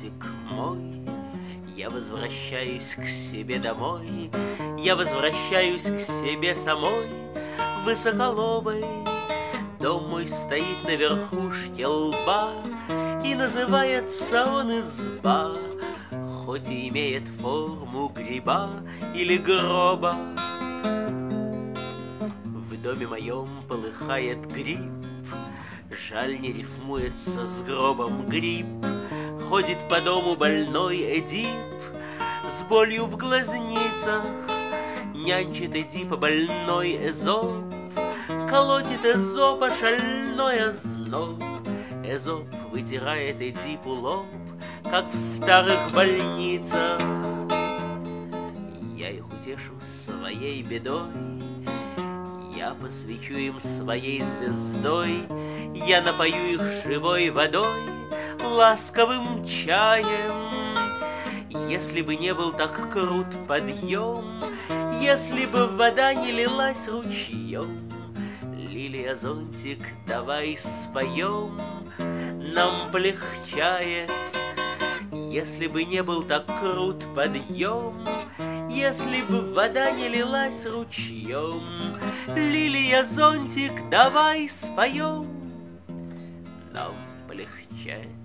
зонтик мой, я возвращаюсь к себе домой, я возвращаюсь к себе самой, высоколобой. Дом мой стоит на верхушке лба, и называется он изба, хоть и имеет форму гриба или гроба. В доме моем полыхает гриб, жаль, не рифмуется с гробом гриб. Ходит по дому больной Эдип с болью в глазницах, нянчит Эдипа больной Эзоп, колотит Эзопа шальной озноб. Эзоп вытирает Эдипу лоб, как в старых больницах. Я их утешу своей бедой, я посвечу им своей звездой, я напою их живой водой, ласковым чаем. Если бы не был так крут подъем, если бы вода не лилась ручьем, лилия, зонтик, давай споем, нам полегчает. Если бы не был так крут подъем, если бы вода не лилась ручьем, лилия, зонтик, давай споем, нам полегчает.